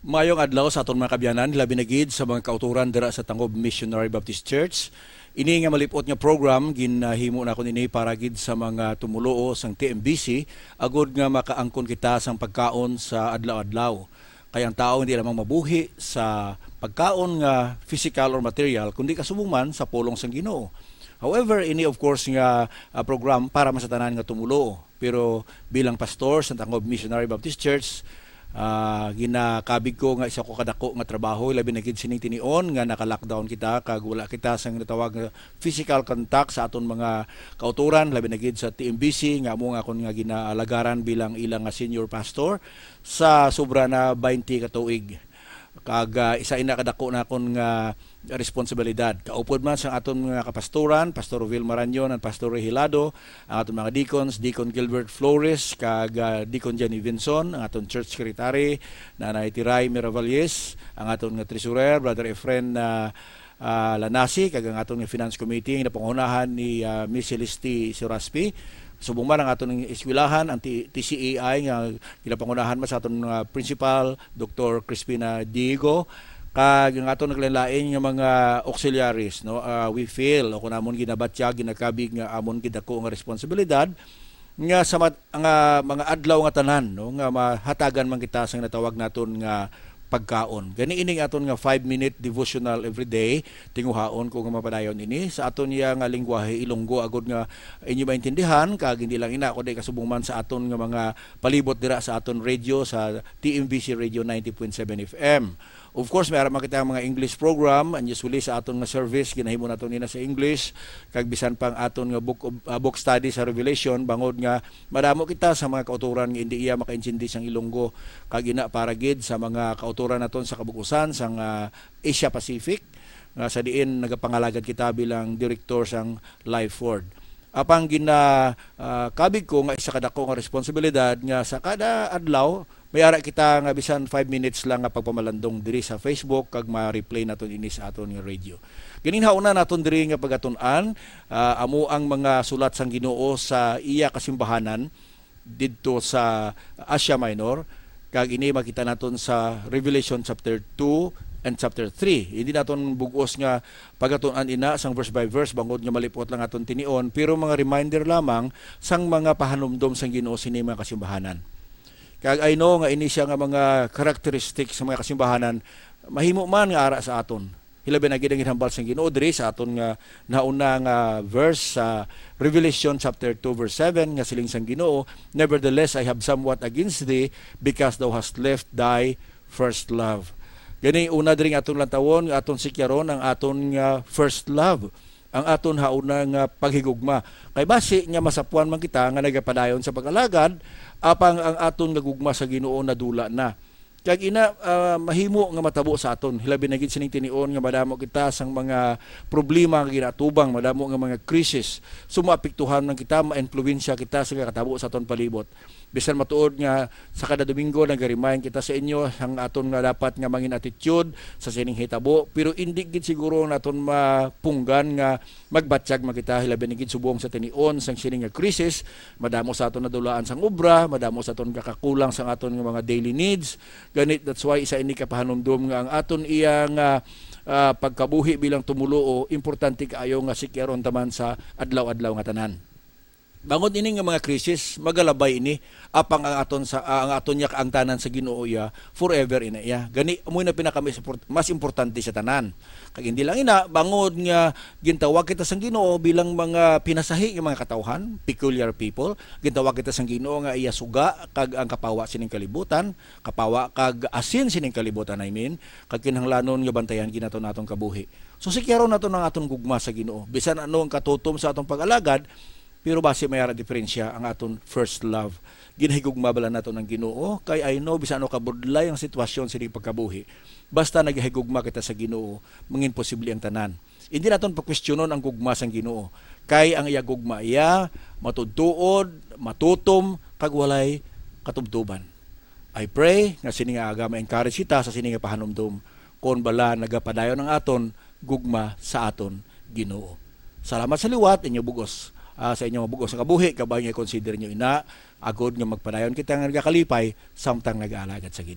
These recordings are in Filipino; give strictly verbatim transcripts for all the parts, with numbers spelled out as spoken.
Mayong adlaw sa aton mga kabyanan, labi na gid sa mga kauturan dira sa Tangob Missionary Baptist Church. Ini nga malipot nga program ginahimo na ko nini para gid sa mga tumuluo sang T M B C agud nga makaangkon kita sang pagkaon sa adlaw-adlaw. Kaya ang tao hindi lamang mabuhi sa pagkaon nga physical or material kundi kasubong sa pulong sang Ginoo. However, ini of course nga uh, program para masatanan nga tumulo. Pero bilang pastor sa Tangob Missionary Baptist Church, uh, ginakabig ko nga isa ko kadako nga trabaho, labi na gid sining tinion nga naka-lockdown kita kag wala kita sang natawag nga physical contact sa aton mga kauturan, labi na gid sa T M B C nga amo nga kon nga ginaalagaran bilang ilang nga senior pastor sa sobra na twenty ka tuig. Kag uh, isa ina kadako na kon nga responsibilidad. Kaupod man sa aton mga kapastoran, Pastor Vil Maranyon at Pastor Hilado, ang aton mga deacons, Deacon Gilbert Flores, kag uh, Deacon Jenny Vinson, ang aton church secretary, Nanay Tiray Miravalles, ang aton nga treasurer, Brother Efren na uh, uh, Lanasi, kag ang aton nga finance committee, na pangunahan ni uh, Miss Celeste Suraspi. Subong man ang aton eskwelahan, ang T C A I nga ginapangunahan man sa aton uh, principal, Doctor Crispina Diego, kag ang aton naglain-lain nga mga auxiliaries, no, uh, we feel o kun amon ginabatya ginakabig nga amon gid ako nga responsibilidad nga sa mat, nga mga adlaw nga tanan, no, nga mahatagan man kita sang natawag naton nga pagkaon. Gani ining aton nga five minute devotional every day, tinguhaon ko nga mapadayon ini sa aton ya nga lengguwahe Ilonggo agud nga inyo maintindihan kag hindi lang ina kundi kasubong man sa aton nga mga palibot dira sa aton radio sa T M B C Radio ninety point seven F M. Of course, mayroon makita ang mga English program, and usually sa aton nga service, ginahimo naton nina sa English, kag bisan pang aton nga book, uh, book study sa Revelation, bangod nga madamo kita sa mga kauturan nga hindi iya makaintindi sang Ilonggo, kag ina para gid sa mga kauturan naton sa kabukusan sang uh, Asia Pacific, nga sa diin nagapangalagad kita bilang director sang Life Word. Apang gina uh, kabig ko nga isa kadako nga responsibilidad nga sa kada adlaw may ara kita nga bisan five minutes lang nga pagpamalandong diri sa Facebook kag ma-replay naton ini sa aton nga radio. Gininhauna naton diri nga pagatun-an uh, amo ang mga sulat sang Ginoo sa iya kasimbahanan didto sa Asia Minor, kag ini makita naton sa Revelation chapter two and chapter three. Hindi naton bugos nga pagatun-an ina sang verse by verse bangod nga malipot lang aton tinion, pero mga reminder lamang sang mga pahanumdom sang Ginoo sini mga kasimbahanan. Kag I know nga ini siya nga mga characteristics sa mga kasimbahanan mahimo man nga ara sa aton. Hilabi na gid ang ginhambal sang Ginoo diri sa aton nga nauna nga verse sa uh, Revelation chapter two verse seven nga siling sang Ginoo, nevertheless I have somewhat against thee because thou hast left thy first love. Gani una diri aton lantawon nga aton sikyaron ang aton nga first love, ang aton hauna nga paghigugma. Kay basi nga masapuan man kita nga nagapadayon sa pag-alagad apang ang aton nga gugma sa Ginoo nadula na. Kag ina uh, mahimo nga matabo sa aton. Hilabi na gid sining tinion nga madamo kita sang mga problema nga ginatubang, madamo nga mga krisis. Sumaapektuhan man kita, ma-influensya kita sa katabo sa aton palibot. Bisan matuod nga sa kada Domingo nag-remind kita sa inyo ang aton nga dapat nga mangin attitude sa sining hitabo, pero indi gid siguro naton mapunggan nga magbatsyag man kita. Hilabi na gid subong sa tinion sang sining nga krisis, madamo sa aton nadulaan sang obra, madamo sa aton kakakulang sang aton nga mga daily needs. Ganit, that's why isa ini kapahanumdum nga ang aton iya nga uh, pagkabuhi bilang tumuluo, importante kaayo nga sikyaron taman sa adlaw-adlaw nga tanan. Bangod ini nga mga krisis, magalabay ini apang ang aton sa uh, ang aton yak ang tanan sa Ginoo ya forever ina ya. Gani amoy na pinaka mas importante sa tanan. Kag hindi lang ina bangod nga gintawag kita sang Ginoo bilang mga pinasahi nga mga katawhan, peculiar people. Gintawag kita sang Ginoo nga iya suga kag ang kapawa sining kalibutan, kapawa kag asin sining kalibutan I mean, kag kinahanglanon nga bantayan ginaton natong kabuhi. So sikyaron naton ang aton gugma sa Ginoo. Bisan ano ang katutom sa atong pag-alagad, pero base mayara diferensya ang aton first love. Ginahigugma bala nato ng Ginoo kay I know bisan ano kabudlay ang sitwasyon sining pagkabuhi. Basta naghigugma kita sa Ginoo, mangin posible ang tanan. Hindi naton pagkwestiyonon ang gugma sang Ginoo. Kay ang iya gugma iya matudtuod, matutom kag walay katubtuban. I pray nga sini nga aga ma-encourage kita sa sini nga pahanumdom kon bala nagapadayon ang aton gugma sa aton Ginoo. Salamat sa liwat inyo bugos. Uh, sa inyong mabugos sa kabuhi, kabay nga consider nyo ina, agod nga magpadayon kita nga nagakalipay, samtang nag-aalagad sa Ginoo.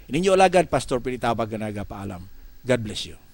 Ininyo alagad Pastor Pilitabag nga nagapaalam. God bless you.